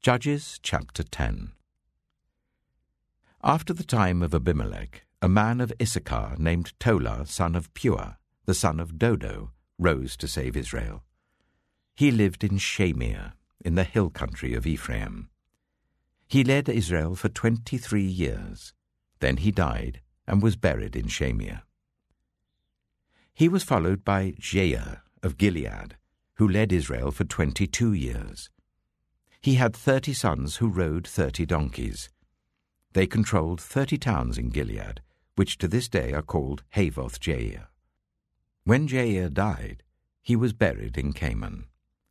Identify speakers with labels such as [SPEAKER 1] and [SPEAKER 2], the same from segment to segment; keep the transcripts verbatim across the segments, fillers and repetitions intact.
[SPEAKER 1] Judges chapter ten. After the time of Abimelech, a man of Issachar named Tola, son of Pua, the son of Dodo, rose to save Israel. He lived in Shamir, in the hill country of Ephraim. He led Israel for twenty-three years. Then he died and was buried in Shamir. He was followed by Jair of Gilead, who led Israel for twenty-two years. He had thirty sons who rode thirty donkeys. They controlled thirty towns in Gilead, which to this day are called Havoth Jair. When Jair died, he was buried in Canaan.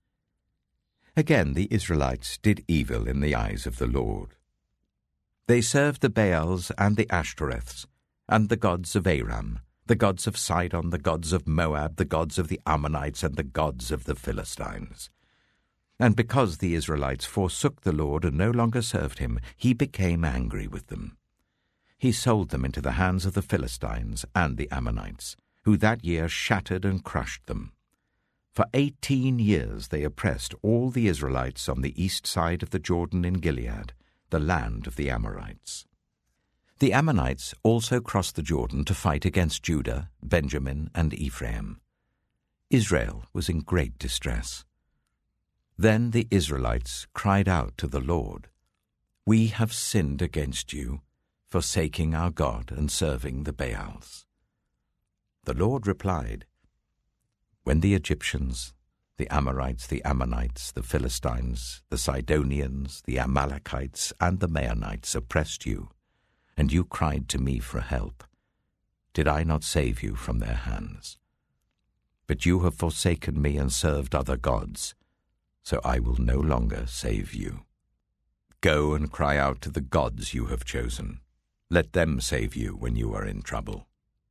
[SPEAKER 1] Again the Israelites did evil in the eyes of the Lord. They served the Baals and the Ashtoreths, and the gods of Aram, the gods of Sidon, the gods of Moab, the gods of the Ammonites, and the gods of the Philistines. And because the Israelites forsook the Lord and no longer served him, he became angry with them. He sold them into the hands of the Philistines and the Ammonites, who that year shattered and crushed them. For eighteen years they oppressed all the Israelites on the east side of the Jordan in Gilead, the land of the Amorites. The Ammonites also crossed the Jordan to fight against Judah, Benjamin, and Ephraim. Israel was in great distress. Then the Israelites cried out to the Lord, "We have sinned against you, forsaking our God and serving the Baals." The Lord replied, "When the Egyptians, the Amorites, the Ammonites, the Philistines, the Sidonians, the Amalekites, and the Maonites oppressed you, and you cried to me for help, did I not save you from their hands? But you have forsaken me and served other gods, so I will no longer save you. Go and cry out to the gods you have chosen. Let them save you when you are in trouble."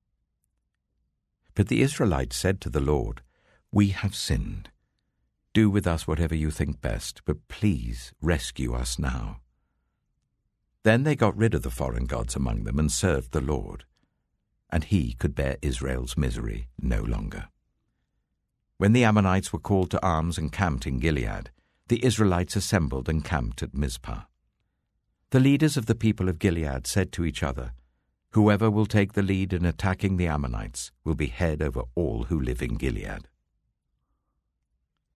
[SPEAKER 1] But the Israelites said to the Lord, "We have sinned. Do with us whatever you think best, but please rescue us now." Then they got rid of the foreign gods among them and served the Lord, and he could bear Israel's misery no longer. When the Ammonites were called to arms and camped in Gilead, the Israelites assembled and camped at Mizpah. The leaders of the people of Gilead said to each other, "Whoever will take the lead in attacking the Ammonites will be head over all who live in Gilead."